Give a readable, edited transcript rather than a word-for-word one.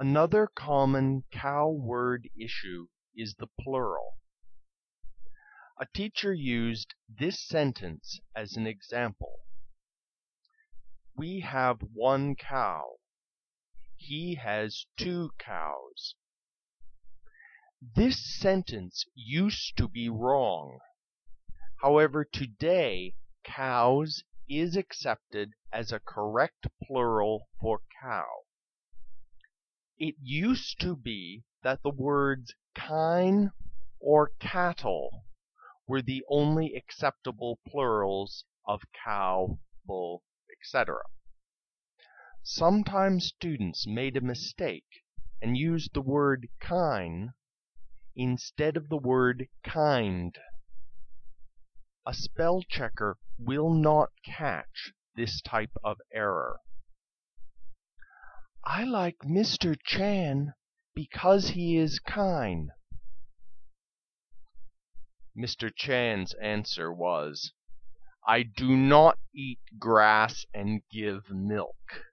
Another common cow word issue is the plural. A teacher used this sentence as an example. We have one cow. He has two cows. This sentence used to be wrong. However, today, cows is accepted as a correct plural for cow. It used to be that the words kine or cattle were the only acceptable plurals of cow, bull, etc. Sometimes students made a mistake and used the word kine instead of the word kind. A spell checker will not catch this type of error. I like Mr. Chan because he is kind. Mr. Chan's answer was, I do not eat grass and give milk.